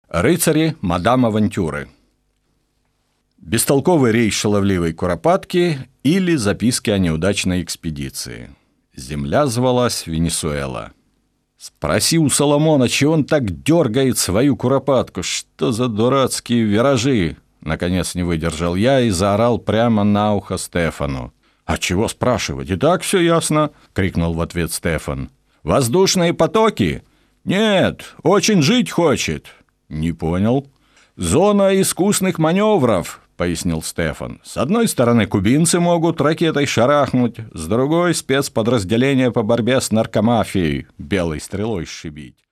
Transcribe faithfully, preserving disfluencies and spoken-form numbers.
Рыцари мадам Авантюры. Бестолковый рейс шаловливой куропатки или записки о неудачной экспедиции. Земля звалась Венесуэла. Спроси у Соломона, чего он так дергает свою куропатку. Что за дурацкие виражи? Наконец не выдержал я и заорал прямо на ухо Стефану. «А чего спрашивать? И так все ясно!» — крикнул в ответ Стефан. «Воздушные потоки? Нет, очень жить хочет!» «Не понял». «Зона искусных маневров», — пояснил Стефан. «С одной стороны кубинцы могут ракетой шарахнуть, с другой — спецподразделение по борьбе с наркомафией белой стрелой сшибить».